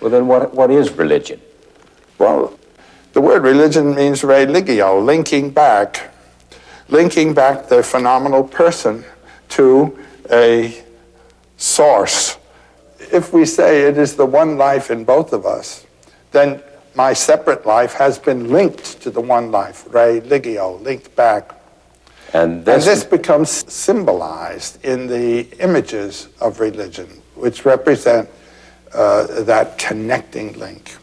Well, then what is religion? Well, the word religion means religio, linking back the phenomenal person to a source. If we say it is the one life in both of us, then my separate life has been linked to the one life, religio, linked back. And this becomes symbolized in the images of religion, which represent that connecting link.